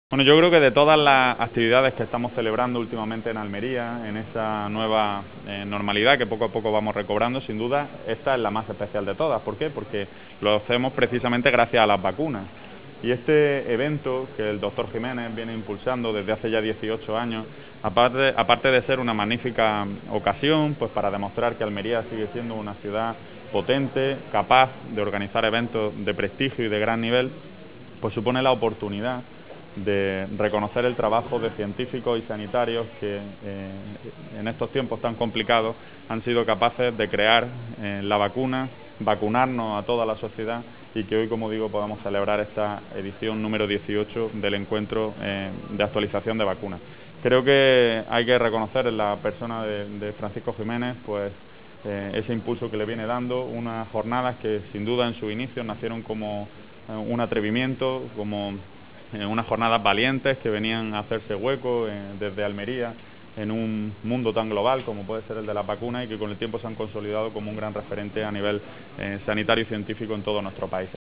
Bueno, yo creo que de todas las actividades que estamos celebrando últimamente en Almería, en esa nueva normalidad que poco a poco vamos recobrando, sin duda, esta es la más especial de todas. ¿Por qué? Porque lo hacemos precisamente gracias a las vacunas. Y este evento que el doctor Jiménez viene impulsando desde hace ya 18 años, aparte de ser una magnífica ocasión pues para demostrar que Almería sigue siendo una ciudad potente, capaz de organizar eventos de prestigio y de gran nivel, pues supone la oportunidad de reconocer el trabajo de científicos y sanitarios que en estos tiempos tan complicados han sido capaces de crear la vacuna, vacunarnos a toda la sociedad y que hoy, como digo, podamos celebrar esta edición número 18 del encuentro de actualización de vacunas. Creo que hay que reconocer en la persona de Francisco Jiménez pues ese impulso que le viene dando, unas jornadas que sin duda en su inicio nacieron como un atrevimiento, como unas jornadas valientes que venían a hacerse hueco desde Almería en un mundo tan global como puede ser el de las vacunas y que con el tiempo se han consolidado como un gran referente a nivel sanitario y científico en todo nuestro país.